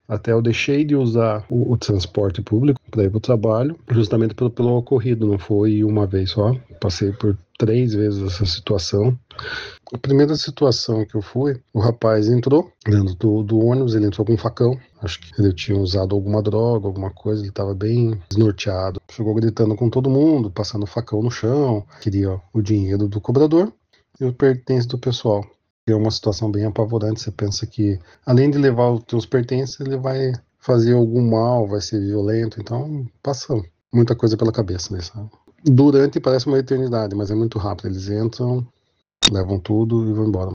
Até eu deixei de usar o transporte público para ir para o trabalho, justamente pelo ocorrido, não foi uma vez só. Passei por 3 vezes essa situação. A primeira situação que eu fui, o rapaz entrou dentro do ônibus, ele entrou com um facão. Acho que ele tinha usado alguma droga, alguma coisa, ele estava bem desnorteado. Chegou gritando com todo mundo, passando facão no chão, queria o dinheiro do cobrador e o pertence do pessoal. É uma situação bem apavorante, você pensa que, além de levar os teus pertences, ele vai fazer algum mal, vai ser violento, então passa muita coisa pela cabeça, né, sabe? Durante parece uma eternidade, mas é muito rápido, eles entram, levam tudo e vão embora.